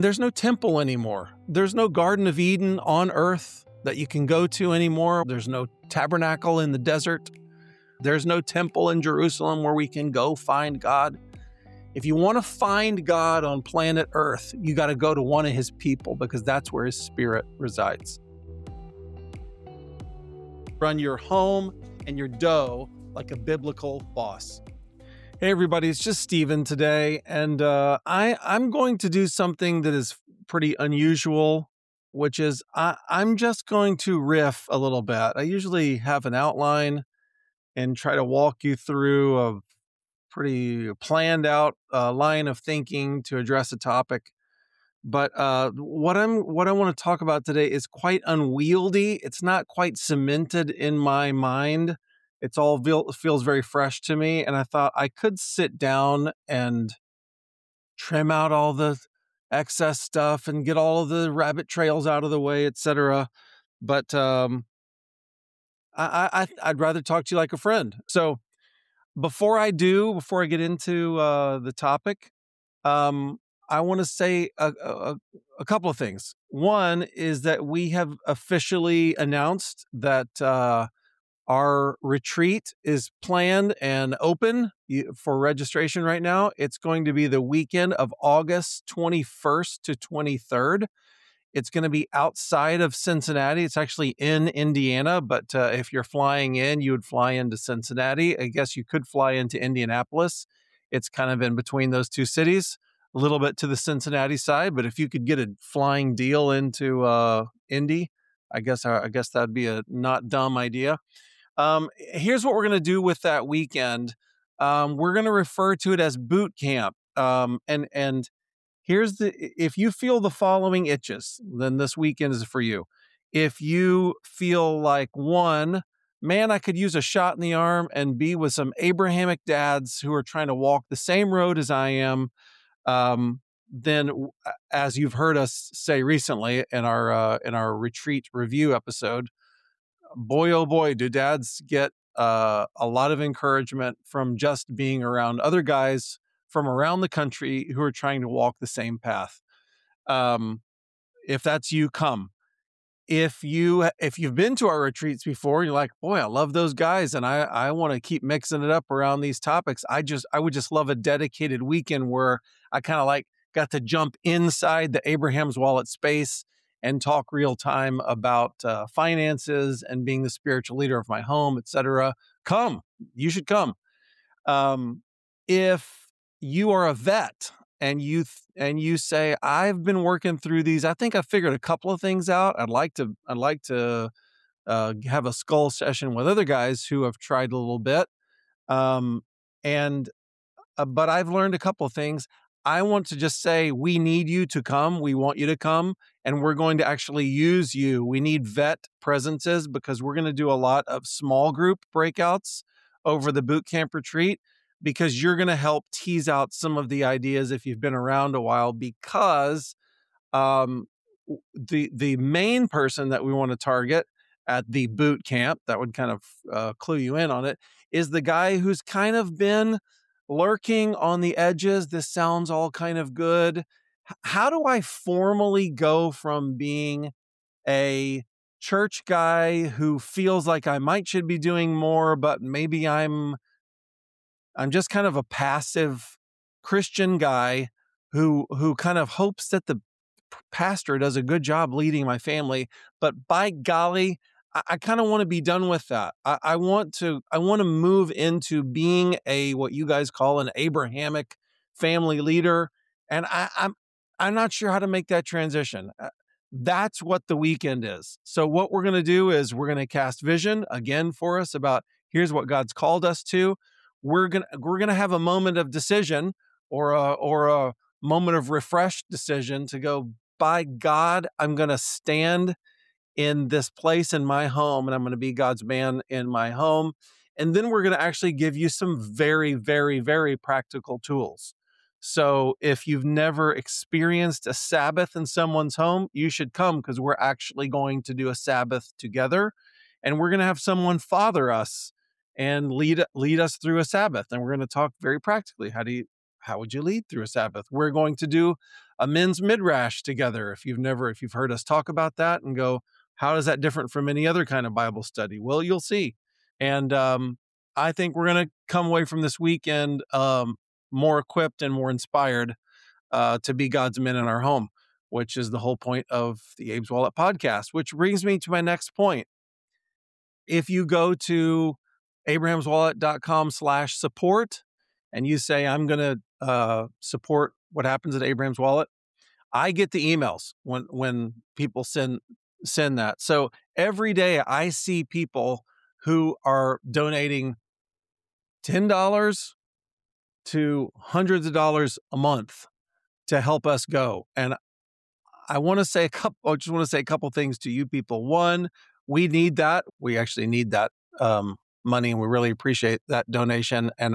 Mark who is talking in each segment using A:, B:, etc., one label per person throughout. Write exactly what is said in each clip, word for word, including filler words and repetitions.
A: There's no temple anymore. There's no Garden of Eden on earth that you can go to anymore. There's no tabernacle in the desert. There's no temple in Jerusalem where we can go find God. If you want to find God on planet Earth, you got to go to one of his people because that's where his spirit resides. Run your home and your dough like a biblical boss. Hey everybody, it's just Steven today, and uh, I, I'm going to do something that is pretty unusual, which is I, I'm just going to riff a little bit. I usually have an outline and try to walk you through a pretty planned out uh, line of thinking to address a topic. But uh, what I'm what I want to talk about today is quite unwieldy. It's not quite cemented in my mind. It's all feel, feels very fresh to me, and I thought I could sit down and trim out all the excess stuff and get all of the rabbit trails out of the way, et cetera. But um, I, I, I'd rather talk to you like a friend. So before I do, before I get into uh, the topic, um, I want to say a, a, a couple of things. One is that we have officially announced that uh, our retreat is planned and open for registration right now. It's going to be the weekend of August twenty-first to twenty-third. It's going to be outside of Cincinnati. It's actually in Indiana, but uh, if you're flying in, you would fly into Cincinnati. I guess you could fly into Indianapolis. It's kind of in between those two cities, a little bit to the Cincinnati side. But if you could get a flying deal into uh, Indy, I guess I guess that'd be a not dumb idea. Um, here's what we're going to do with that weekend. Um, we're going to refer to it as boot camp. Um, and, and here's the, if you feel the following itches, then this weekend is for you. If you feel like, one, man, I could use a shot in the arm and be with some Abrahamic dads who are trying to walk the same road as I am. Um, then as you've heard us say recently in our, uh, in our retreat review episode, boy, oh boy, do dads get uh, a lot of encouragement from just being around other guys from around the country who are trying to walk the same path. Um, if that's you, come. If you if you've been to our retreats before, you're like, boy, I love those guys, and I I want to keep mixing it up around these topics. I just I would just love a dedicated weekend where I kind of like got to jump inside the Abraham's Wallet space and talk real time about uh, finances and being the spiritual leader of my home, et cetera. Come, you should come. Um, if you are a vet and you th- and you say, I've been working through these, I think I figured a couple of things out. I'd like to I'd like to uh, have a skull session with other guys who have tried a little bit, um, and uh, but I've learned a couple of things. I want to just say, we need you to come. We want you to come, and we're going to actually use you. We need vet presences because we're going to do a lot of small group breakouts over the boot camp retreat because you're going to help tease out some of the ideas if you've been around a while, because um, the, the main person that we want to target at the boot camp, that would kind of uh, clue you in on it, is the guy who's kind of been lurking on the edges. This sounds all kind of good. H- how do I formally go from being a church guy who feels like I might should be doing more, but maybe I'm I'm just kind of a passive Christian guy who who kind of hopes that the pastor does a good job leading my family, but by golly, I, I kind of want to be done with that. I, I want to, I want to move into being a, what you guys call an Abrahamic family leader. And I, I'm, I'm not sure how to make that transition. Uh, That's what the weekend is. So what we're going to do is we're going to cast vision again for us about here's what God's called us to. We're going to, we're going to have a moment of decision or a, or a moment of refreshed decision to go, by God, I'm going to stand in this place in my home, and I'm going to be God's man in my home. And then we're going to actually give you some very, very, very practical tools. So if you've never experienced a Sabbath in someone's home, you should come because we're actually going to do a Sabbath together, and we're going to have someone father us and lead lead us through a Sabbath. And we're going to talk very practically. How do you how would you lead through a Sabbath? We're going to do a men's midrash together. If you've never, if you've heard us talk about that and go, how is that different from any other kind of Bible study? Well, you'll see. And um, I think we're going to come away from this weekend um, more equipped and more inspired uh, to be God's men in our home, which is the whole point of the Abe's Wallet podcast, which brings me to my next point. If you go to abrahamswallet.com slash support and you say, I'm going to uh, support what happens at Abraham's Wallet, I get the emails when, when people send, send that. So every day I see people who are donating ten dollars to hundreds of dollars a month to help us go. And I want to say a couple, I just want to say a couple things to you people. One, we need that. We actually need that um, money, and we really appreciate that donation. And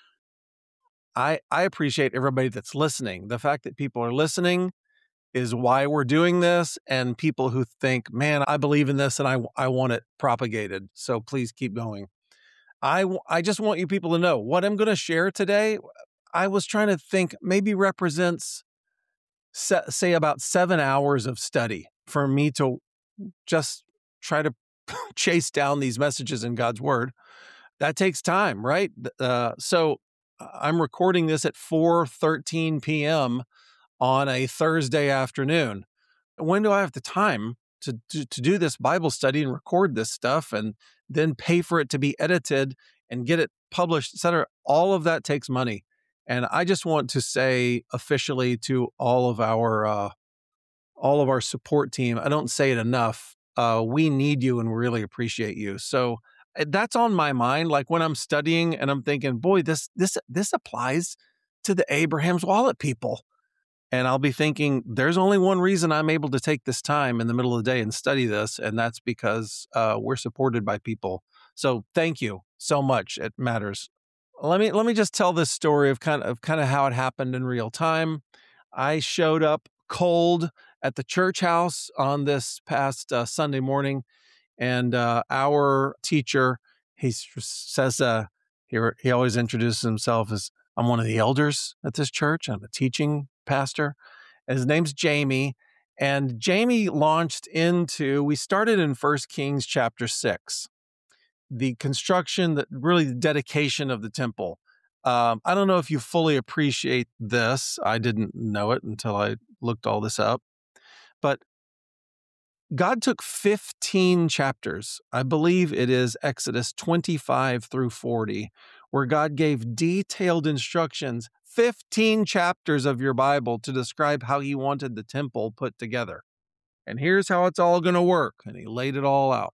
A: I, I appreciate everybody that's listening. The fact that people are listening is why we're doing this, and people who think, man, I believe in this and I, I want it propagated. So please keep going. I, I just want you people to know what I'm going to share today. I was trying to think maybe represents, say, about seven hours of study for me to just try to chase down these messages in God's word. That takes time, right? Uh, so I'm recording this at four thirteen p.m. on a Thursday afternoon. When do I have the time to, to, to do this Bible study and record this stuff and then pay for it to be edited and get it published, et cetera? All of that takes money. And I just want to say officially to all of our uh, all of our support team, I don't say it enough. Uh, we need you and we really appreciate you. So that's on my mind. Like when I'm studying and I'm thinking, boy, this this this applies to the Abraham's Wallet people. And I'll be thinking, there's only one reason I'm able to take this time in the middle of the day and study this, and that's because uh, we're supported by people. So thank you so much. It matters. Let me let me just tell this story of kind of, of kind of how it happened in real time. I showed up cold at the church house on this past uh, Sunday morning, and uh, our teacher, he says, uh, he, he always introduces himself as, I'm one of the elders at this church. I'm a teaching pastor. And his name's Jamie. And Jamie launched into, we started in First Kings chapter six, the construction, that really the dedication of the temple. Um, I don't know if you fully appreciate this. I didn't know it until I looked all this up. But God took fifteen chapters. I believe it is Exodus twenty-five through forty, where God gave detailed instructions, fifteen chapters of your Bible to describe how he wanted the temple put together. And here's how it's all going to work. And he laid it all out.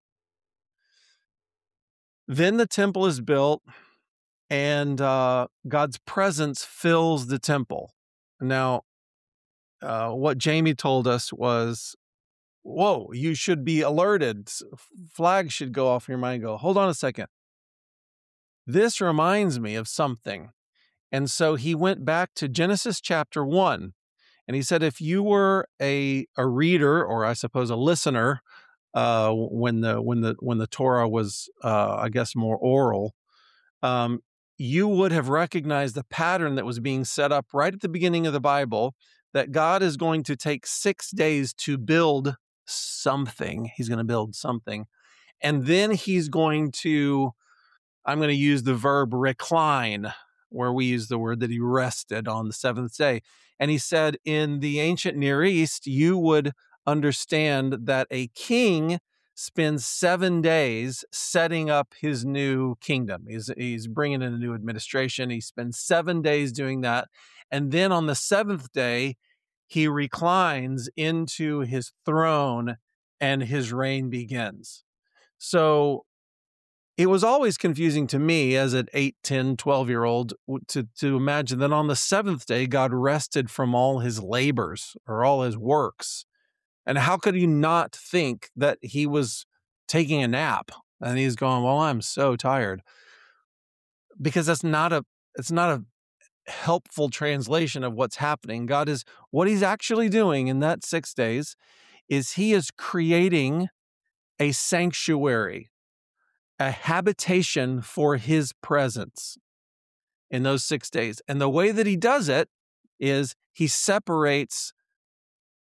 A: Then the temple is built, and uh, God's presence fills the temple. Now, uh, what Jamie told us was, whoa, you should be alerted. Flags should go off in your mind and go, hold on a second. This reminds me of something. And so he went back to Genesis chapter one, and he said, if you were a, a reader, or I suppose a listener, uh, when the when the when the Torah was, uh, I guess, more oral, um, you would have recognized the pattern that was being set up right at the beginning of the Bible, that God is going to take six days to build something. He's going to build something. And then he's going to, I'm going to use the verb recline, where we use the word that he rested on the seventh day. And he said, in the ancient Near East, you would understand that a king spends seven days setting up his new kingdom. He's, he's bringing in a new administration. He spends seven days doing that. And then on the seventh day, he reclines into his throne and his reign begins. So it was always confusing to me as an eight, ten, twelve-year-old to, to imagine that on the seventh day, God rested from all his labors or all his works. And how could you not think that he was taking a nap? And he's going, well, I'm so tired. Because that's not a, it's not a helpful translation of what's happening. God is, what he's actually doing in that six days is he is creating a sanctuary, a habitation for his presence in those six days. And the way that he does it is he separates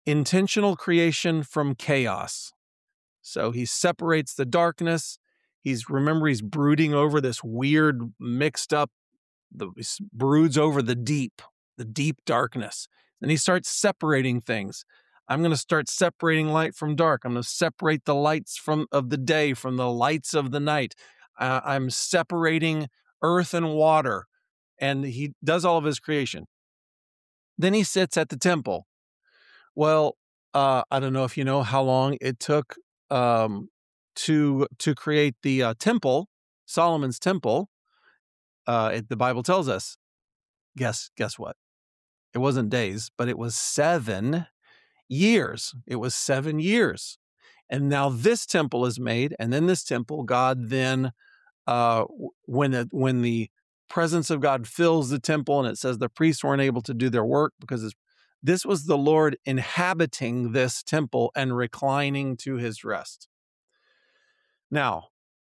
A: intentional creation from chaos. So he separates the darkness. He's, remember, he's brooding over this weird mixed up, the, he broods over the deep, the deep darkness. Then he starts separating things. I'm going to start separating light from dark. I'm going to separate the lights from of the day from the lights of the night. Uh, I'm separating earth and water. And he does all of his creation. Then he sits at the temple. Well, uh, I don't know if you know how long it took um, to to create the uh, temple, Solomon's temple. Uh, it, the Bible tells us. Guess guess what? It wasn't days, but it was seven years. It was seven years, and now this temple is made, and then this temple, God then, uh, when the when the presence of God fills the temple, and it says the priests weren't able to do their work because it's, this was the Lord inhabiting this temple and reclining to his rest. Now,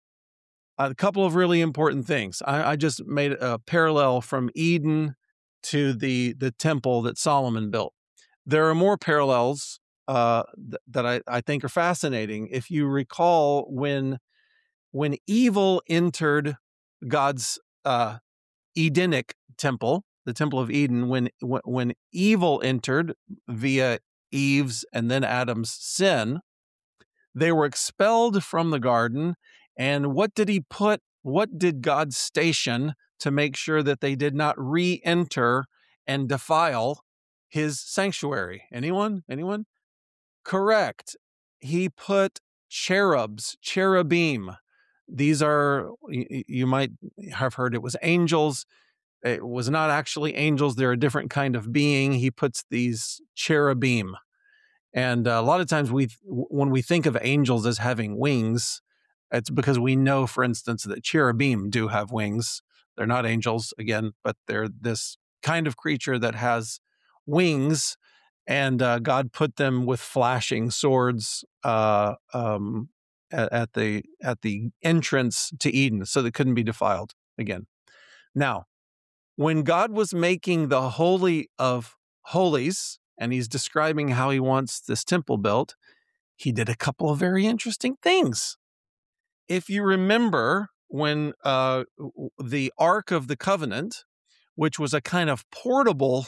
A: a couple of really important things. I, I just made a parallel from Eden to the, the temple that Solomon built. There are more parallels uh, th- that I, I think are fascinating. If you recall, when, when evil entered God's uh, Edenic temple, the Temple of Eden, when when evil entered via Eve's and then Adam's sin, they were expelled from the garden. And what did he put? What did God station to make sure that they did not re-enter and defile his sanctuary? Anyone? Anyone? Correct. He put cherubs, cherubim. These are, you, you might have heard it was angels. It was not actually angels. They're a different kind of being. He puts these cherubim. And uh, a lot of times we, when we think of angels as having wings, it's because we know, for instance, that cherubim do have wings. They're not angels, again, but they're this kind of creature that has wings. And uh, God put them with flashing swords uh, um, at, at the at the entrance to Eden, so they couldn't be defiled again. Now, when God was making the Holy of Holies, and he's describing how he wants this temple built, he did a couple of very interesting things. If you remember, when uh, the Ark of the Covenant, which was a kind of portable,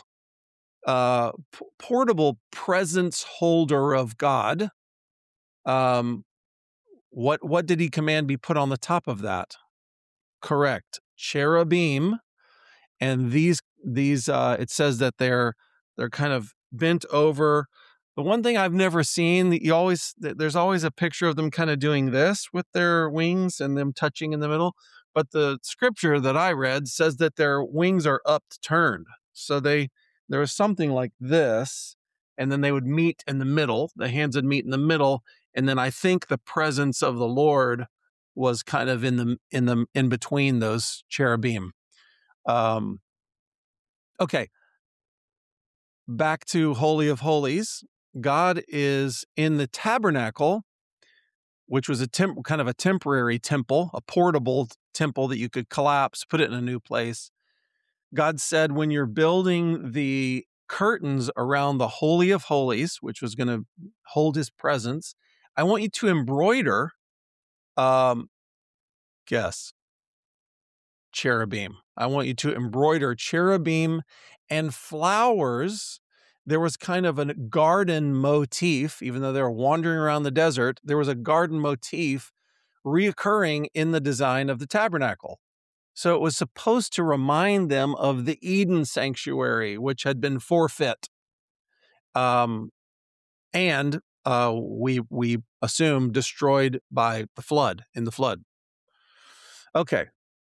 A: uh, p- portable presence holder of God, um, what what did he command be put on the top of that? Correct, cherubim. And these these uh, it says that they're they're kind of bent over. The one thing I've never seen, you always there's always a picture of them kind of doing this with their wings and them touching in the middle. But the scripture that I read says that their wings are upturned. So they there was something like this, and then they would meet in the middle. The hands would meet in the middle, and then I think the presence of the Lord was kind of in the in the in between those cherubim. Um, okay, back to Holy of Holies. God is in the tabernacle, which was a temp- kind of a temporary temple, a portable temple that you could collapse, put it in a new place. God said, when you're building the curtains around the Holy of Holies, which was going to hold his presence, I want you to embroider, um, guess, cherubim. I want you to embroider cherubim and flowers. There was kind of a garden motif, even though they were wandering around the desert, there was a garden motif reoccurring in the design of the tabernacle. So it was supposed to remind them of the Eden sanctuary, which had been forfeit. Um, and uh, we we assume destroyed by the flood, in the flood. Okay.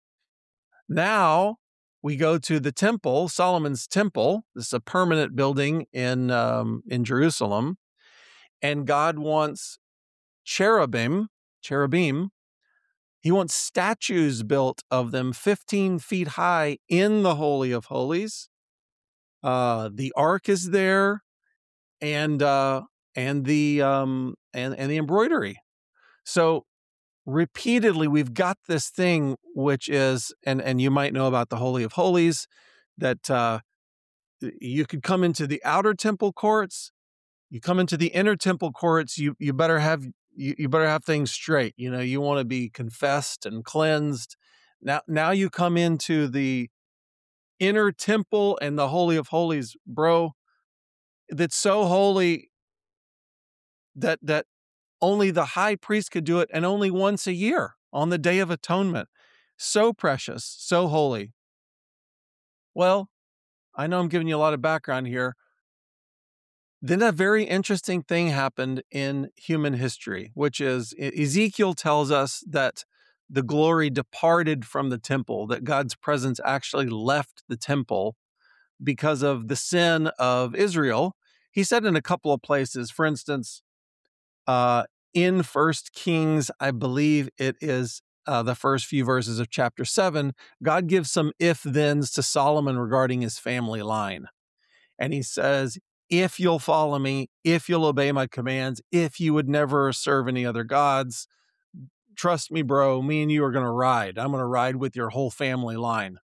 A: Now we go to the temple, Solomon's temple. This is a permanent building in um, in Jerusalem, and God wants cherubim, cherubim. He wants statues built of them, fifteen feet high, in the Holy of Holies. Uh, the ark is there, and uh, and the um, and and the embroidery. So repeatedly we've got this thing, which is, and and you might know about the Holy of Holies, that uh, you could come into the outer temple courts, You come into the inner temple courts, you you better have you, you better have things straight. You know, you want to be confessed and cleansed. Now now you come into the inner temple and the Holy of Holies, bro, that's so holy that that only the high priest could do it, and only once a year on the Day of Atonement. So precious, so holy. Well, I know I'm giving you a lot of background here. Then a very interesting thing happened in human history, which is Ezekiel tells us that the glory departed from the temple, that God's presence actually left the temple because of the sin of Israel. He said in a couple of places, for instance, uh, in First Kings, I believe it is uh, the first few verses of chapter seven, God gives some if-thens to Solomon regarding his family line. And he says, if you'll follow me, if you'll obey my commands, if you would never serve any other gods, trust me, bro, me and you are going to ride. I'm going to ride with your whole family line.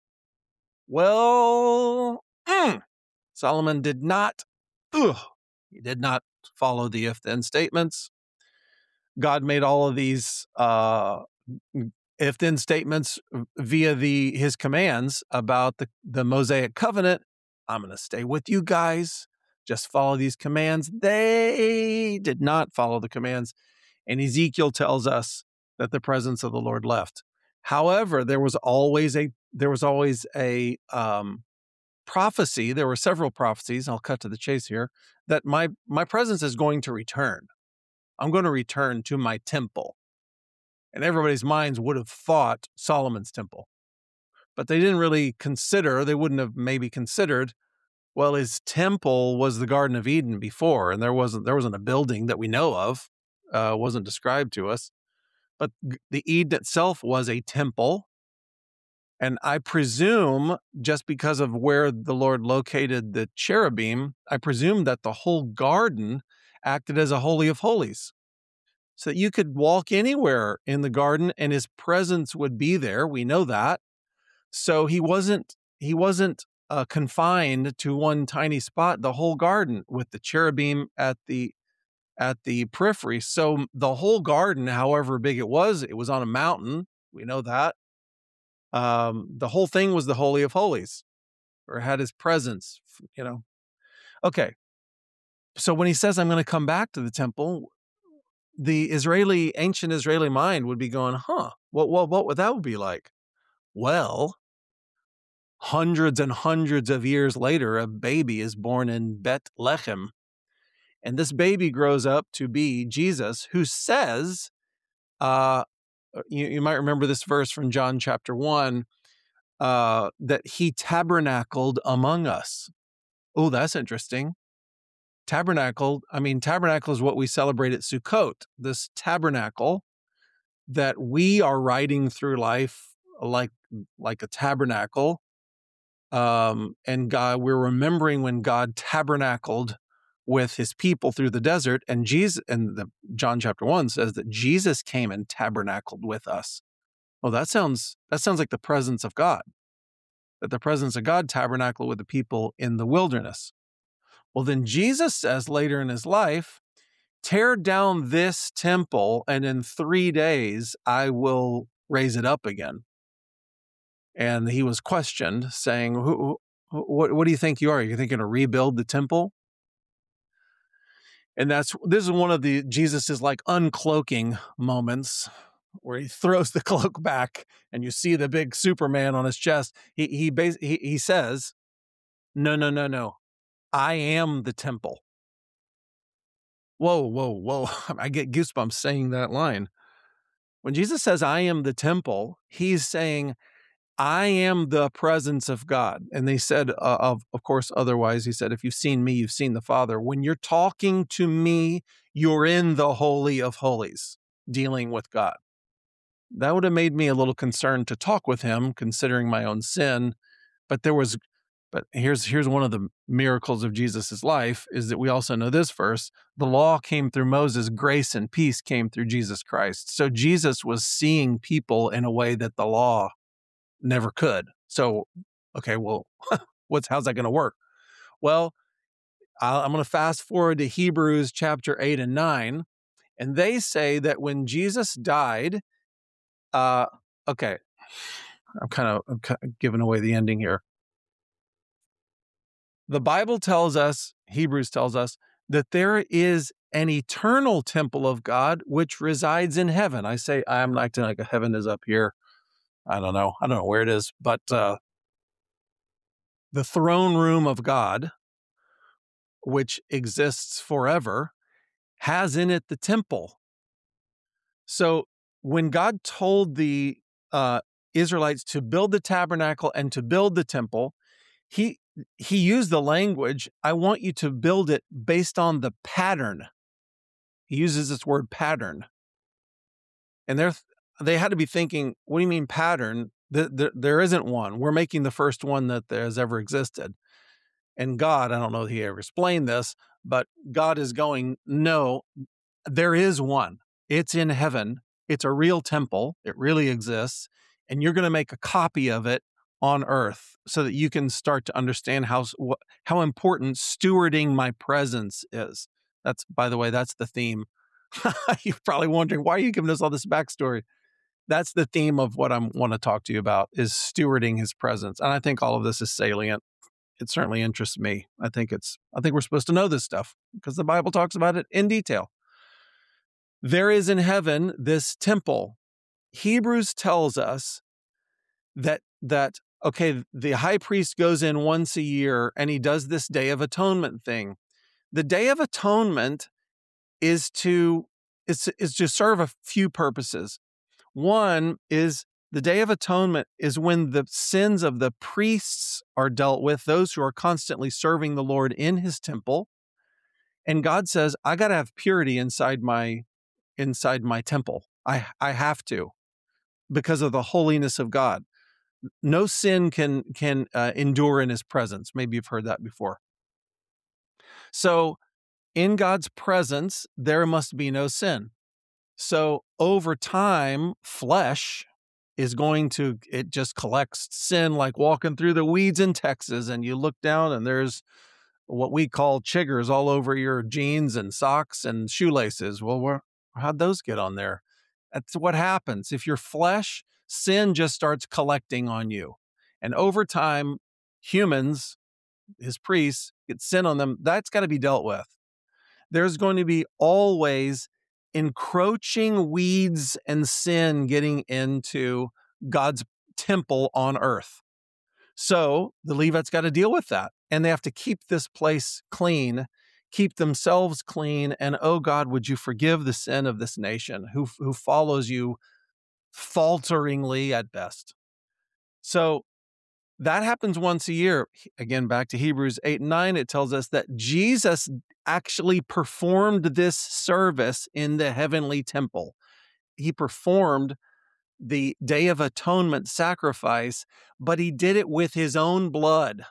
A: Well, mm, Solomon did not, ugh, he did not follow the if-then statements. God made all of these uh, if-then statements via the his commands about the, the Mosaic covenant. I'm going to stay with you guys. Just follow these commands. They did not follow the commands. And Ezekiel tells us that the presence of the Lord left. However, there was always a there was always a um, prophecy. There were several prophecies. I'll cut to the chase here. That my my presence is going to return. I'm going to return to my temple. And everybody's minds would have thought Solomon's temple. But they didn't really consider, they wouldn't have maybe considered, well, his temple was the Garden of Eden before, and there wasn't there wasn't a building that we know of, uh, wasn't described to us. But the Eden itself was a temple. And I presume, just because of where the Lord located the cherubim, I presume that the whole garden acted as a holy of holies. So that you could walk anywhere in the garden and his presence would be there. We know that. So he wasn't he wasn't uh, confined to one tiny spot, the whole garden with the cherubim at the at the periphery. So the whole garden, however big it was, it was on a mountain. We know that. Um, the whole thing was the Holy of Holies, or had his presence, you know. Okay. So when he says, I'm going to come back to the temple, the Israeli, ancient Israeli mind would be going, huh, what, what, what would that be like? Well, hundreds and hundreds of years later, a baby is born in Bethlehem. And this baby grows up to be Jesus, who says, uh, you, you might remember this verse from John chapter one, uh, that he tabernacled among us. Oh, that's interesting. Tabernacle, I mean, tabernacle is what we celebrate at Sukkot, this tabernacle that we are riding through life like, like a tabernacle. Um, and God, we're remembering when God tabernacled with his people through the desert, and Jesus, and the John chapter one says that Jesus came and tabernacled with us. Well, that sounds, that sounds like the presence of God, that the presence of God tabernacled with the people in the wilderness. Well, then Jesus says later in his life, tear down this temple, and in three days I will raise it up again. And he was questioned, saying, who, who, what, what do you think you are? You're thinking to rebuild the temple? And that's, this is one of the, Jesus's like uncloaking moments where he throws the cloak back and you see the big Superman on his chest. He, he, bas- he, he says, no, no, no, no. I am the temple. Whoa, whoa, whoa. I get goosebumps saying that line. When Jesus says, I am the temple, he's saying, I am the presence of God. And they said, uh, of, of course, otherwise, he said, if you've seen me, you've seen the Father. When you're talking to me, you're in the Holy of Holies, dealing with God. That would have made me a little concerned to talk with him, considering my own sin. But there was But here's here's one of the miracles of Jesus's life, is that we also know this verse: the law came through Moses, grace and peace came through Jesus Christ. So Jesus was seeing people in a way that the law never could. So, okay, well, what's how's that going to work? Well, I'll, I'm going to fast forward to Hebrews chapter eight and nine, and they say that when Jesus died, uh, okay, I'm kind of I'm kind of giving away the ending here. The Bible tells us, Hebrews tells us, that there is an eternal temple of God which resides in heaven. I say, I'm acting like heaven is up here. I don't know. I don't know where it is, but uh, the throne room of God, which exists forever, has in it the temple. So when God told the uh, Israelites to build the tabernacle and to build the temple, he he used the language, I want you to build it based on the pattern. He uses this word pattern. And they're, they had to be thinking, what do you mean pattern? The, the, there isn't one. We're making the first one that has ever existed. And God, I don't know if he ever explained this, but God is going, no, there is one. It's in heaven. It's a real temple. It really exists. And you're going to make a copy of it on earth so that you can start to understand how, how important stewarding my presence is. That's, by the way, that's the theme. You're probably wondering, why are you giving us all this backstory? That's the theme of what I want to talk to you about, is stewarding his presence. And I think all of this is salient. It certainly interests me. I think it's, I think we're supposed to know this stuff because the Bible talks about it in detail. There is in heaven this temple. Hebrews tells us that, that, okay, the high priest goes in once a year and he does this Day of Atonement thing. The Day of Atonement is to, is, is to serve a few purposes. One is the Day of Atonement is when the sins of the priests are dealt with, those who are constantly serving the Lord in his temple. And God says, I got to have purity inside my, inside my temple. I, I have to, because of the holiness of God. No sin can, can uh, endure in his presence. Maybe you've heard that before. So in God's presence, there must be no sin. So over time, flesh is going to, it just collects sin like walking through the weeds in Texas, and you look down and there's what we call chiggers all over your jeans and socks and shoelaces. Well, where, how'd those get on there? That's what happens. If you're flesh, sin just starts collecting on you. And over time, humans, his priests, get sin on them. That's got to be dealt with. There's going to be always encroaching weeds and sin getting into God's temple on earth. So the Levites got to deal with that, and they have to keep this place clean, keep themselves clean. And oh God, would you forgive the sin of this nation who, who follows you falteringly at best. So that happens once a year. Again, back to Hebrews eight and nine, it tells us that Jesus actually performed this service in the heavenly temple. He performed the Day of Atonement sacrifice, but he did it with his own blood.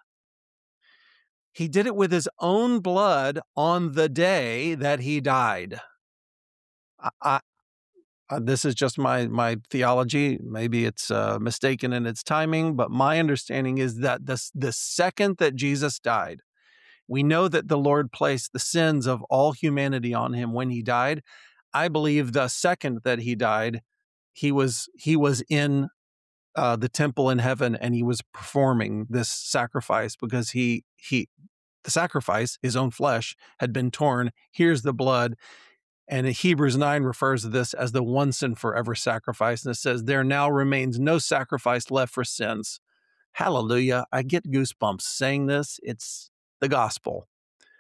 A: He did it with his own blood on the day that he died. I, I, Uh, this is just my my theology. Maybe it's uh, mistaken in its timing, but my understanding is that the, the second that Jesus died, we know that the Lord placed the sins of all humanity on him when he died. I believe the second that he died, he was he was in uh, the temple in heaven, and he was performing this sacrifice because he he the sacrifice, his own flesh, had been torn. Here's the blood. And Hebrews nine refers to this as the once and forever sacrifice. And it says, there now remains no sacrifice left for sins. Hallelujah. I get goosebumps saying this. It's the gospel.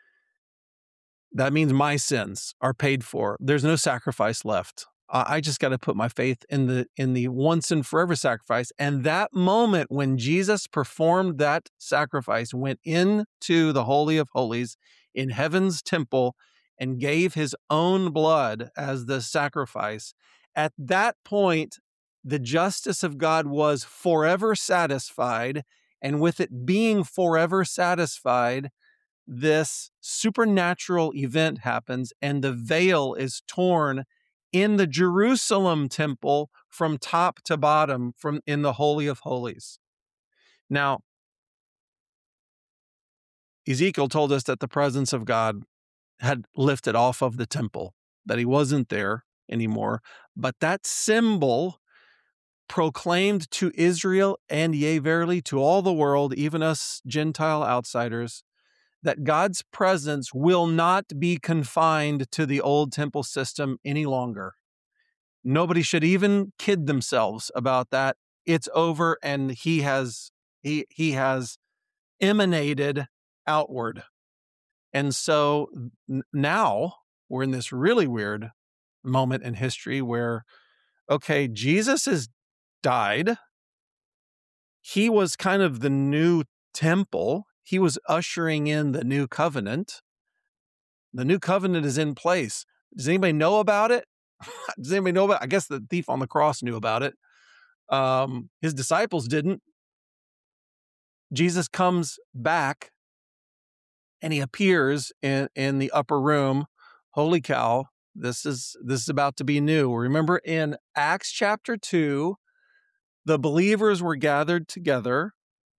A: That means my sins are paid for. There's no sacrifice left. I just got to put my faith in the in the once and forever sacrifice. And that moment when Jesus performed that sacrifice, went into the Holy of Holies in heaven's temple and gave his own blood as the sacrifice, at that point, the justice of God was forever satisfied. And with it being forever satisfied, this supernatural event happens, and the veil is torn in the Jerusalem temple from top to bottom, from in the Holy of Holies. Now, Ezekiel told us that the presence of God had lifted off of the temple, that he wasn't there anymore. But that symbol proclaimed to Israel and yea, verily, to all the world, even us Gentile outsiders, that God's presence will not be confined to the old temple system any longer. Nobody should even kid themselves about that. It's over, and he has he he has emanated outward. And so n- now we're in this really weird moment in history where, okay, Jesus has died. He was kind of the new temple. He was ushering in the new covenant. The new covenant is in place. Does anybody know about it? Does anybody know about it? I guess the thief on the cross knew about it. Um, his disciples didn't. Jesus comes back and he appears in, in the upper room. Holy cow, this is this is about to be new. Remember in Acts chapter two, the believers were gathered together.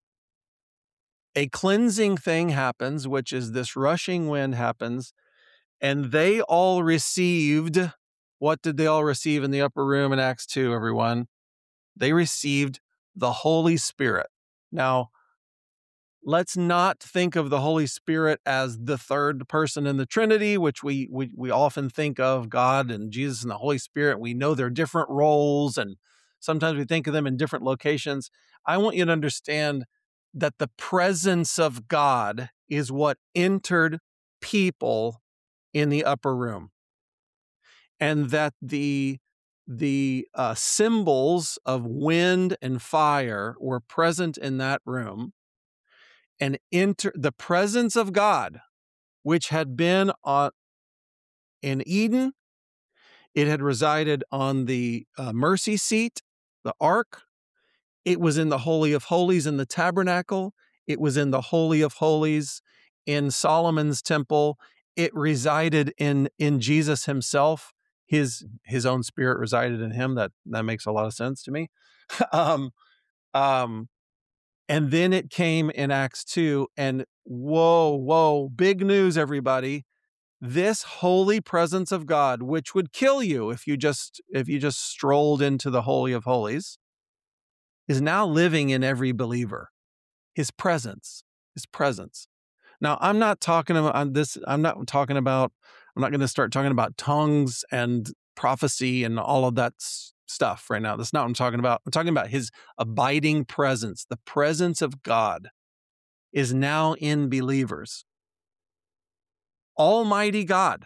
A: A cleansing thing happens, which is this rushing wind happens, and they all received, what did they all receive in the upper room in Acts two, everyone? They received the Holy Spirit. Now, let's not think of the Holy Spirit as the third person in the Trinity, which we, we we often think of God and Jesus and the Holy Spirit. We know they're different roles, and sometimes we think of them in different locations. I want you to understand that the presence of God is what entered people in the upper room, and that the the uh, symbols of wind and fire were present in that room. And enter the presence of God, which had been on, in Eden. It had resided on the uh, mercy seat, the ark. It was in the Holy of Holies in the tabernacle. It was in the Holy of Holies in Solomon's temple. It resided in, in Jesus himself. His, his own spirit resided in him. That, that makes a lot of sense to me. um, um, And then it came in Acts two, and whoa, whoa, big news, everybody. This holy presence of God, which would kill you if you just if you just strolled into the Holy of Holies, is now living in every believer. His presence, his presence. Now, I'm not talking about this. I'm not talking about, I'm not going to start talking about tongues and prophecy and all of that stuff right now. That's not what I'm talking about. I'm talking about his abiding presence. The presence of God is now in believers. Almighty God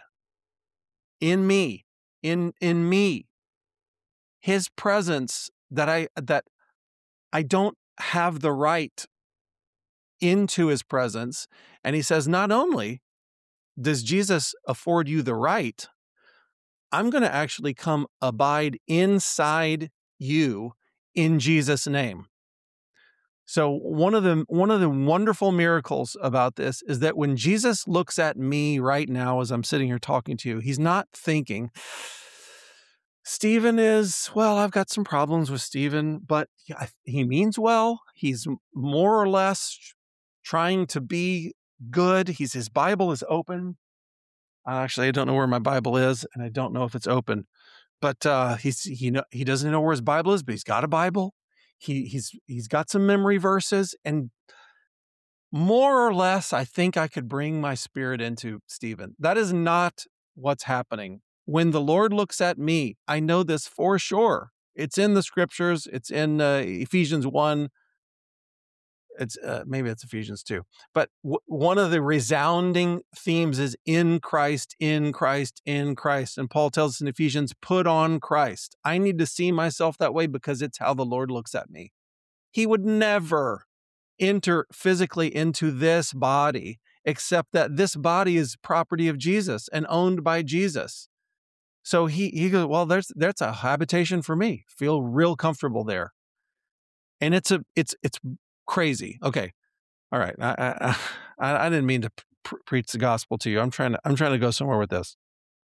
A: in me, in, in me, his presence that I, that I don't have the right into his presence. And he says, not only does Jesus afford you the right, I'm going to actually come abide inside you in Jesus' name. So one of the one of the wonderful miracles about this is that when Jesus looks at me right now as I'm sitting here talking to you, he's not thinking, Stephen is, well, I've got some problems with Stephen, but he means well. He's more or less trying to be good. He's his Bible is open. Actually, I don't know where my Bible is, and I don't know if it's open. But uh, he's he know he doesn't know where his Bible is, but he's got a Bible. He he's he's got some memory verses, and more or less, I think I could bring my spirit into Stephen. That is not what's happening. When the Lord looks at me, I know this for sure. It's in the scriptures. It's in uh, Ephesians one. It's uh, maybe it's Ephesians two, but w- one of the resounding themes is in Christ, in Christ, in Christ. And Paul tells us in Ephesians, put on Christ. I need to see myself that way because it's how the Lord looks at me. He would never enter physically into this body, except that this body is property of Jesus and owned by Jesus. So he, he goes, well, there's, there's a habitation for me. Feel real comfortable there. And it's a, it's, it's crazy. Okay. All right. I, I, I didn't mean to pr- preach the gospel to you. I'm trying to, I'm trying to go somewhere with this.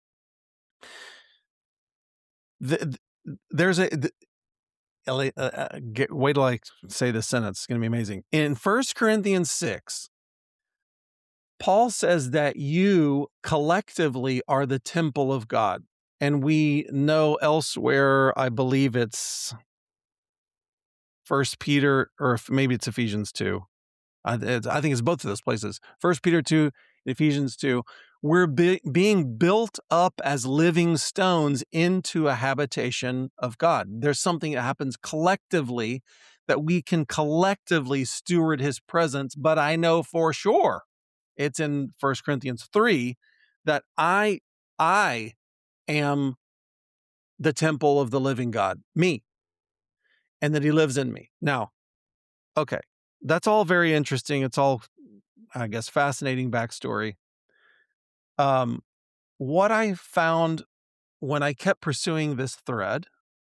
A: The, the, there's a, the, uh, uh, get, wait till I say this sentence. It's going to be amazing. In First Corinthians six, Paul says that you collectively are the temple of God. And we know elsewhere, I believe it's First Peter, or maybe it's Ephesians two. I, I think it's both of those places. First Peter two, Ephesians two. We're be, being built up as living stones into a habitation of God. There's something that happens collectively that we can collectively steward his presence. But I know for sure, it's in First Corinthians three, that I, I am the temple of the living God, me, and that he lives in me. Now, okay, that's all very interesting. It's all, I guess, fascinating backstory. Um, what I found when I kept pursuing this thread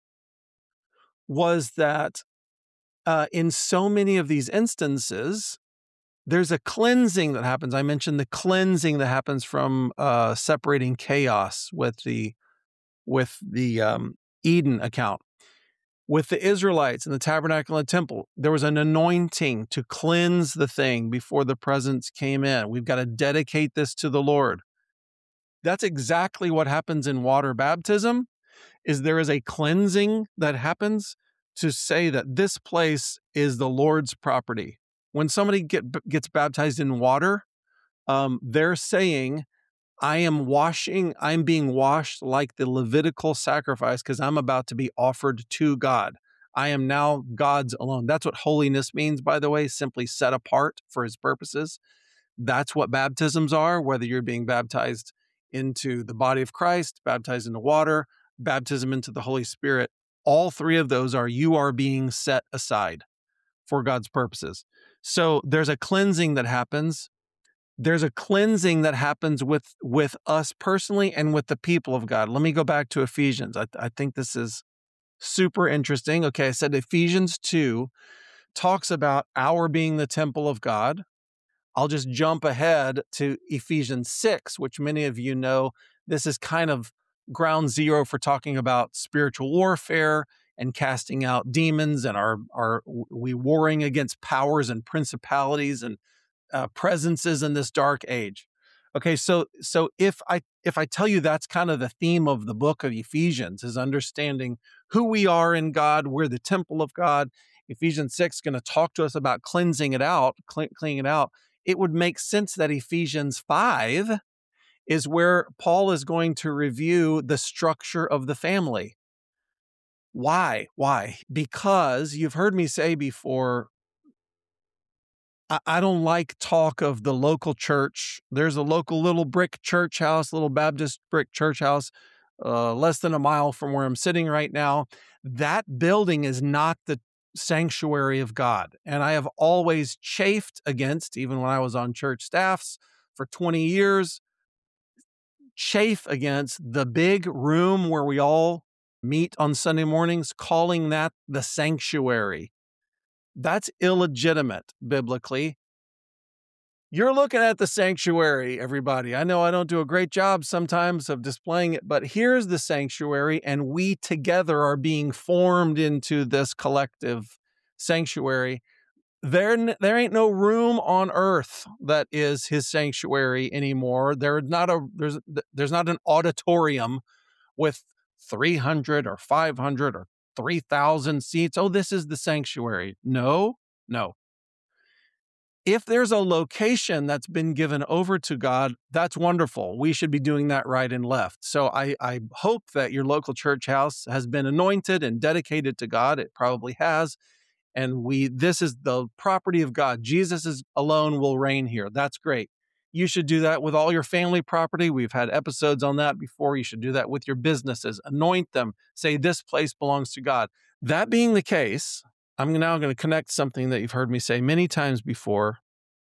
A: was that uh, in so many of these instances, there's a cleansing that happens. I mentioned the cleansing that happens from uh, separating chaos with the with the um, Eden account. With the Israelites in the tabernacle and the temple, there was an anointing to cleanse the thing before the presence came in. We've got to dedicate this to the Lord. That's exactly what happens in water baptism, is there is a cleansing that happens to say that this place is the Lord's property. When somebody get, gets baptized in water, um, they're saying, I am washing, I'm being washed like the Levitical sacrifice because I'm about to be offered to God. I am now God's alone. That's what holiness means, by the way, simply set apart for his purposes. That's what baptisms are, whether you're being baptized into the body of Christ, baptized into water, baptism into the Holy Spirit. All three of those are you are being set aside for God's purposes. So there's a cleansing that happens. There's a cleansing that happens with, with us personally and with the people of God. Let me go back to Ephesians. I, I think this is super interesting. Okay, I said Ephesians two talks about our being the temple of God. I'll just jump ahead to Ephesians six, which many of you know. This is kind of ground zero for talking about spiritual warfare and casting out demons and our, our we warring against powers and principalities and Uh, presences in this dark age. Okay, so so if I if I tell you that's kind of the theme of the book of Ephesians, is understanding who we are in God, we're the temple of God. Ephesians six is going to talk to us about cleansing it out, clean, cleaning it out. It would make sense that Ephesians five is where Paul is going to review the structure of the family. Why? Why? Because you've heard me say before, I don't like talk of the local church. There's a local little brick church house, little Baptist brick church house, uh, less than a mile from where I'm sitting right now. That building is not the sanctuary of God. And I have always chafed against, even when I was on church staffs for twenty years, chafe against the big room where we all meet on Sunday mornings, calling that the sanctuary. That's illegitimate biblically. You're looking at the sanctuary, everybody. I know I don't do a great job sometimes of displaying it, but here's the sanctuary, and we together are being formed into this collective sanctuary. There, there ain't no room on earth that is his sanctuary anymore. There not a there's there's not an auditorium with three hundred or five hundred or three thousand seats. Oh, this is the sanctuary. No, no. If there's a location that's been given over to God, that's wonderful. We should be doing that right and left. So I, I hope that your local church house has been anointed and dedicated to God. It probably has. And we this is the property of God. Jesus is alone will reign here. That's great. You should do that with all your family property. We've had episodes on that before. You should do that with your businesses. Anoint them. Say this place belongs to God. That being the case, I'm now going to connect something that you've heard me say many times before.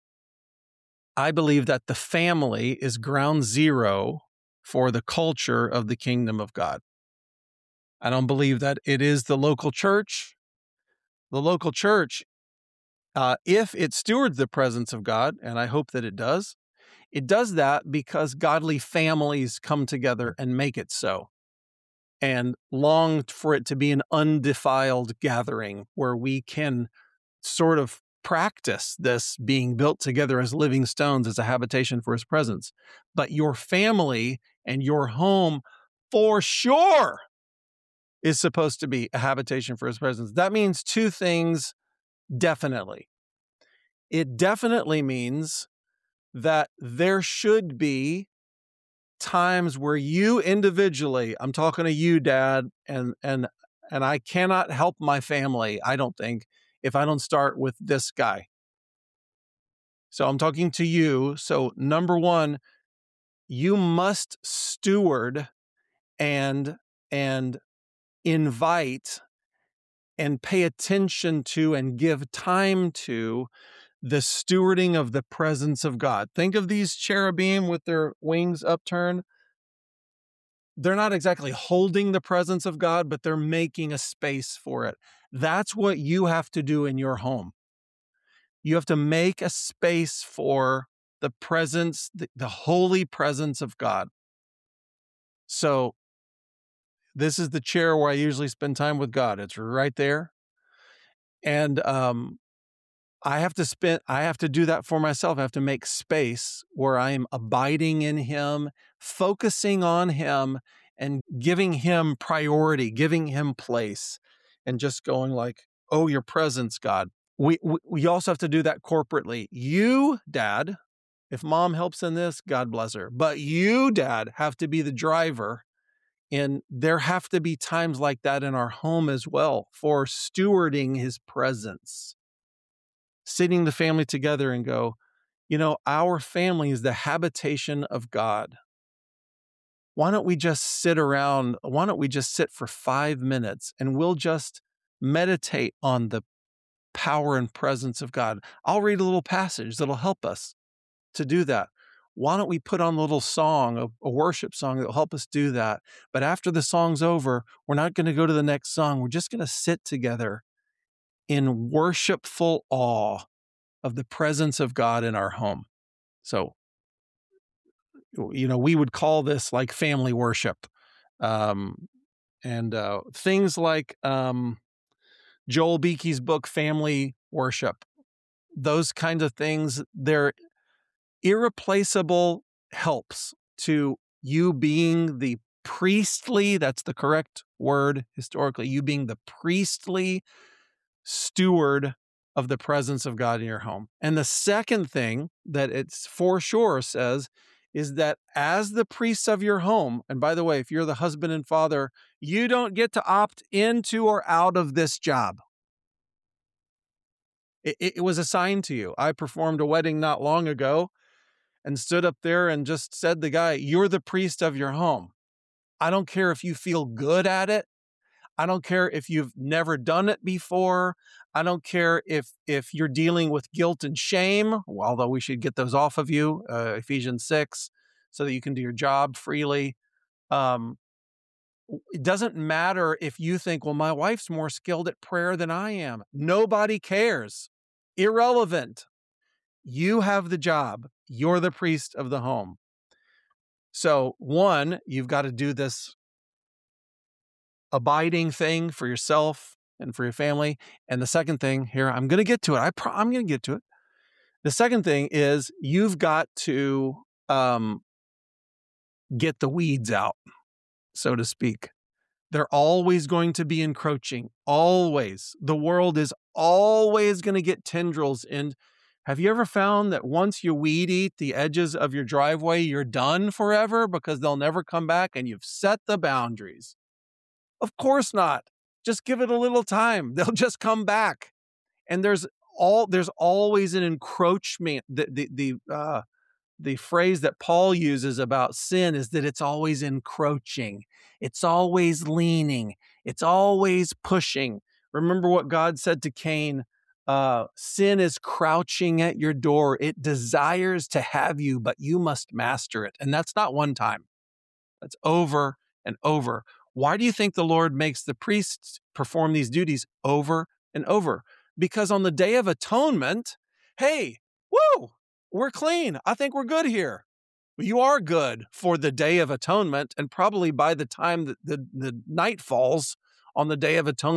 A: I believe that the family is ground zero for the culture of the kingdom of God. I don't believe that it is the local church. The local church, uh, if it stewards the presence of God, and I hope that it does, it does that because godly families come together and make it so, and long for it to be an undefiled gathering where we can sort of practice this being built together as living stones as a habitation for his presence. But your family and your home for sure is supposed to be a habitation for his presence. That means two things definitely. It definitely means that there should be times where you individually, I'm talking to you, Dad, and and and I cannot help my family, I don't think, if I don't start with this guy. So I'm talking to you. So number one, you must steward and and invite and pay attention to and give time to the stewarding of the presence of God. Think of these cherubim with their wings upturned. They're not exactly holding the presence of God, but they're making a space for it. That's what you have to do in your home. You have to make a space for the presence, the, the holy presence of God. So this is the chair where I usually spend time with God. It's right there. And um, I have to spend, I have to do that for myself. I have to make space where I am abiding in him, focusing on him, and giving him priority, giving him place, and just going like, oh, your presence, God. We, we, we also have to do that corporately. You, Dad, if Mom helps in this, God bless her. But you, Dad, have to be the driver. And there have to be times like that in our home as well for stewarding his presence. Sitting the family together and go, you know, our family is the habitation of God. Why don't we just sit around? Why don't we just sit for five minutes and we'll just meditate on the power and presence of God? I'll read a little passage that'll help us to do that. Why don't we put on a little song, a, a worship song that'll help us do that? But after the song's over, we're not going to go to the next song. We're just going to sit together in worshipful awe of the presence of God in our home. So, you know, we would call this like family worship. Um, and uh, things like um, Joel Beake's book, Family Worship, those kinds of things, they're irreplaceable helps to you being the priestly, that's the correct word historically, you being the priestly steward of the presence of God in your home. And the second thing that it's for sure says is that as the priests of your home, and by the way, if you're the husband and father, you don't get to opt into or out of this job. It, it was assigned to you. I performed a wedding not long ago and stood up there and just said to the guy, you're the priest of your home. I don't care if you feel good at it. I don't care if you've never done it before. I don't care if if you're dealing with guilt and shame, although we should get those off of you, uh, Ephesians six, so that you can do your job freely. Um, it doesn't matter if you think, well, my wife's more skilled at prayer than I am. Nobody cares. Irrelevant. You have the job. You're the priest of the home. So one, you've got to do this abiding thing for yourself and for your family. And the second thing here, I'm going to get to it. I pro- I'm going to get to it. The second thing is you've got to um, get the weeds out, so to speak. They're always going to be encroaching. Always. The world is always going to get tendrils. And have you ever found that once you weed eat the edges of your driveway, you're done forever because they'll never come back and you've set the boundaries? Of course not. Just give it a little time. They'll just come back. And there's all there's always an encroachment. The the the uh, the phrase that Paul uses about sin is that it's always encroaching. It's always leaning. It's always pushing. Remember what God said to Cain, uh, sin is crouching at your door. It desires to have you, but you must master it. And that's not one time. That's over and over. Why do you think the Lord makes the priests perform these duties over and over? Because on the Day of Atonement, hey, woo, we're clean. I think we're good here. You are good for the Day of Atonement, and probably by the time that the, the night falls on the Day of Atonement,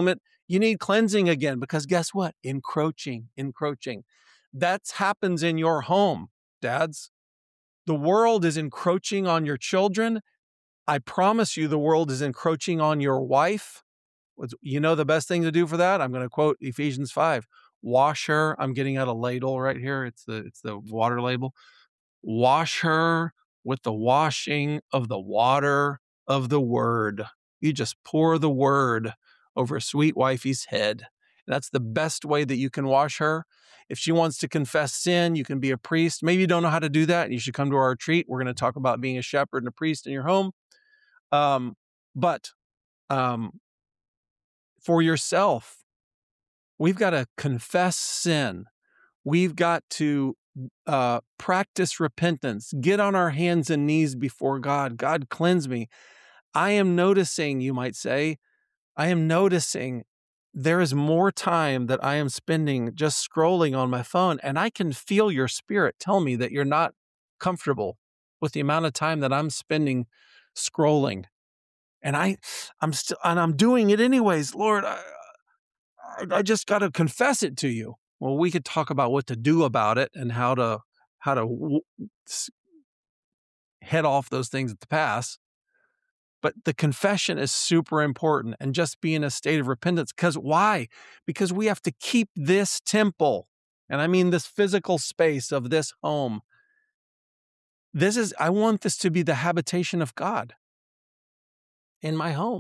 A: You need cleansing again because guess what? Encroaching, encroaching. That happens in your home, dads. The world is encroaching on your children. I promise you the world is encroaching on your wife. You know the best thing to do for that? I'm going to quote Ephesians five. Wash her. I'm getting out a ladle right here. It's the it's the water label. Wash her with the washing of the water of the word. You just pour the word over sweet wifey's head. That's the best way that you can wash her. If she wants to confess sin, you can be a priest. Maybe you don't know how to do that. You should come to our retreat. We're going to talk about being a shepherd and a priest in your home. Um, but um, for yourself, we've got to confess sin. We've got to uh, practice repentance, get on our hands and knees before God. God, cleanse me. I am noticing, you might say, I am noticing there is more time that I am spending just scrolling on my phone, and I can feel your spirit tell me that you're not comfortable with the amount of time that I'm spending scrolling. And I, I'm still, and I'm doing it anyways. Lord, I, I just got to confess it to you. Well, we could talk about what to do about it and how to how to w- head off those things at the pass. But the confession is super important, and just be in a state of repentance. Because why? Because we have to keep this temple, and I mean this physical space of this home. This is, I want this to be the habitation of God in my home.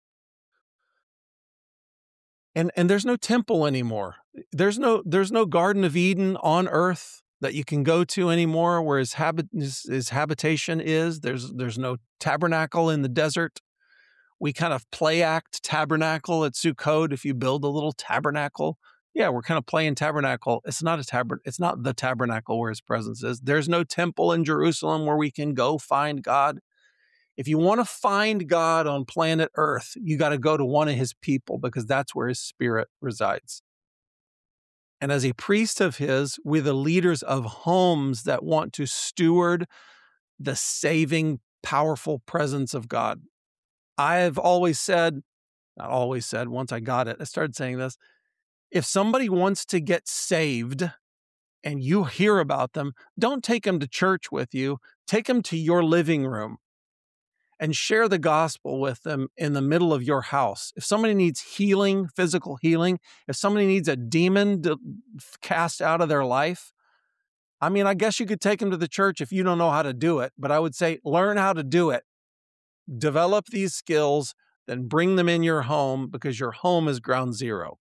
A: And and there's no temple anymore. There's no there's no Garden of Eden on earth that you can go to anymore where his habit his, his habitation is. There's there's no tabernacle in the desert. We kind of play act tabernacle at Sukkot. If you build a little tabernacle, yeah, we're kind of playing tabernacle. It's not a tabern it's not the tabernacle where his presence is. There's no temple in Jerusalem where we can go find God. If you want to find God on planet Earth, you got to go to one of his people because that's where his spirit resides. And as a priest of his, we're the leaders of homes that want to steward the saving, powerful presence of God. I've always said, not always said, once I got it, I started saying this. If somebody wants to get saved and you hear about them, don't take them to church with you. Take them to your living room and share the gospel with them in the middle of your house. If somebody needs healing, physical healing, if somebody needs a demon to cast out of their life, I mean, I guess you could take them to the church if you don't know how to do it, but I would say learn how to do it. Develop these skills, then bring them in your home because your home is ground zero.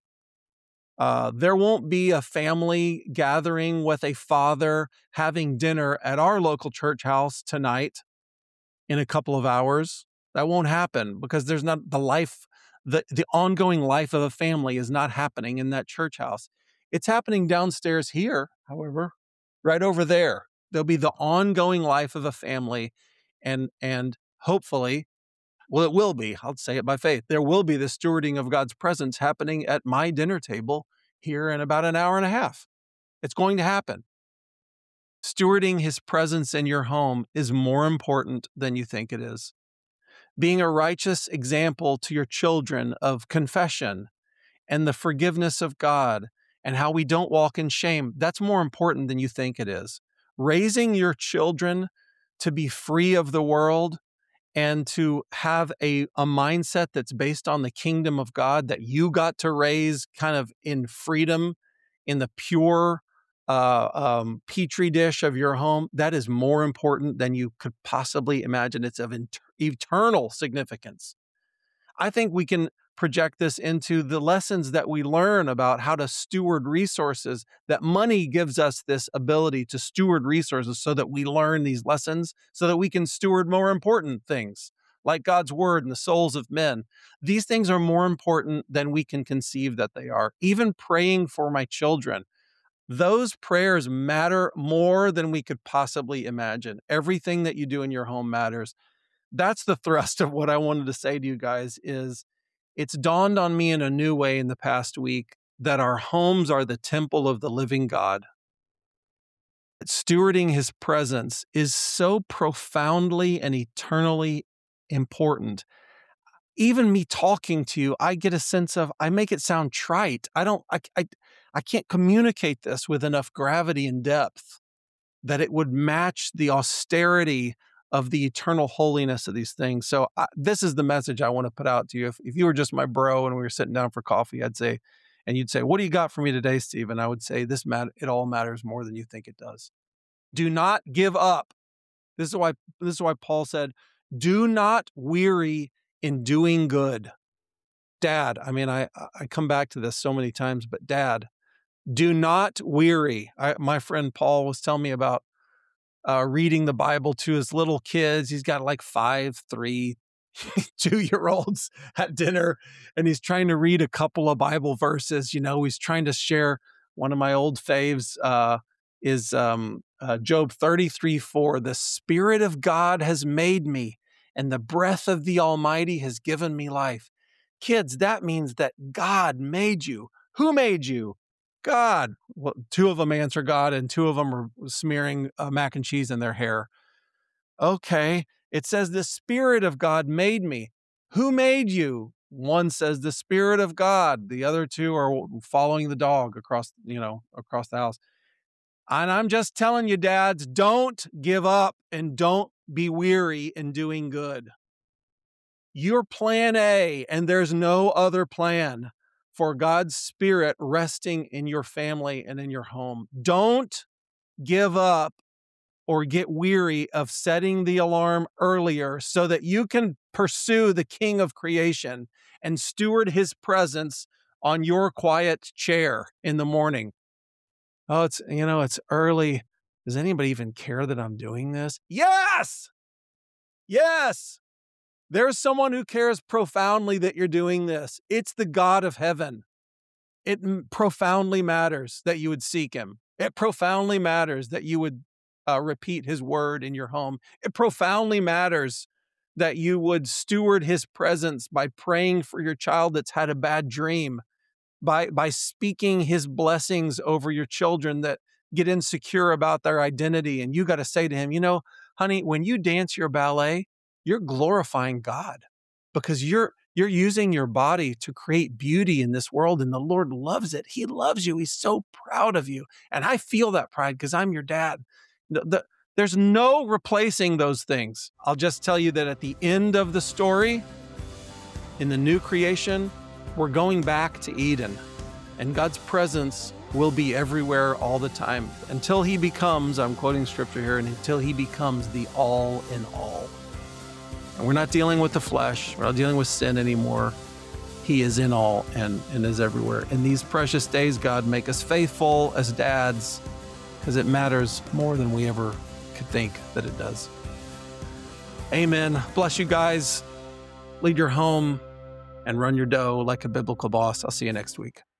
A: Uh, there won't be a family gathering with a father having dinner at our local church house tonight in a couple of hours. That won't happen because there's not the life, the, the ongoing life of a family is not happening in that church house. It's happening downstairs here, however, right over there. There'll be the ongoing life of a family, and and hopefully, well, it will be, I'll say it by faith, there will be the stewarding of God's presence happening at my dinner table here in about an hour and a half. It's going to happen. Stewarding his presence in your home is more important than you think it is. Being a righteous example to your children of confession and the forgiveness of God and how we don't walk in shame, that's more important than you think it is. Raising your children to be free of the world and to have a, a mindset that's based on the kingdom of God that you got to raise kind of in freedom, in the pure uh, um, petri dish of your home, that is more important than you could possibly imagine. It's of inter- eternal significance. I think we can project this into the lessons that we learn about how to steward resources, that money gives us this ability to steward resources so that we learn these lessons so that we can steward more important things like God's word and the souls of men. These things are more important than we can conceive that they are. Even praying for my children, those prayers matter more than we could possibly imagine. Everything that you do in your home matters. That's the thrust of what I wanted to say to you guys is it's dawned on me in a new way in the past week that our homes are the temple of the living God. Stewarding his presence is so profoundly and eternally important. even me talking to you, I get a sense of, I make it sound trite. I don't, I, I, I can't communicate this with enough gravity and depth that it would match the austerity of the eternal holiness of these things. So I, this is the message I want to put out to you. If, if you were just my bro and we were sitting down for coffee, I'd say, and you'd say, what do you got for me today, Steve? And I would say, this matter, it all matters more than you think it does. Do not give up. This is why, this is why Paul said, do not weary in doing good. Dad, I mean, I, I come back to this so many times, but Dad, do not weary. I, my friend Paul was telling me about uh, reading the Bible to his little kids. He's got like five, three, two-year-olds at dinner, and he's trying to read a couple of Bible verses. You know, he's trying to share. One of my old faves uh, is um, uh, Job thirty-three four. The Spirit of God has made me, and the breath of the Almighty has given me life. Kids, that means that God made you. Who made you? God. Well, two of them answer God, and two of them are smearing uh, mac and cheese in their hair. Okay. It says the Spirit of God made me. Who made you? One says the Spirit of God. The other two are following the dog across, you know, across the house. And I'm just telling you, dads, don't give up and don't be weary in doing good. You're plan A, and there's no other plan for God's Spirit resting in your family and in your home. Don't give up or get weary of setting the alarm earlier so that you can pursue the King of creation and steward his presence on your quiet chair in the morning. Oh, it's, you know, it's early. Does anybody even care that I'm doing this? Yes! Yes! There's someone who cares profoundly that you're doing this. It's the God of heaven. It m- profoundly matters that you would seek him. It profoundly matters that you would uh, repeat his word in your home. It profoundly matters that you would steward his presence by praying for your child that's had a bad dream, by, by speaking his blessings over your children that get insecure about their identity. And you got to say to him, you know, honey, when you dance your ballet, you're glorifying God because you're you're using your body to create beauty in this world, and the Lord loves it. He loves you. He's so proud of you. And I feel that pride because I'm your dad. The, the, there's no replacing those things. I'll just tell you that at the end of the story, in the new creation, we're going back to Eden, and God's presence will be everywhere all the time until he becomes, I'm quoting scripture here, and until he becomes the all in all. And we're not dealing with the flesh. We're not dealing with sin anymore. He is in all and, and is everywhere. In these precious days, God, make us faithful as dads because it matters more than we ever could think that it does. Amen. Bless you guys. Lead your home and run your dough like a biblical boss. I'll see you next week.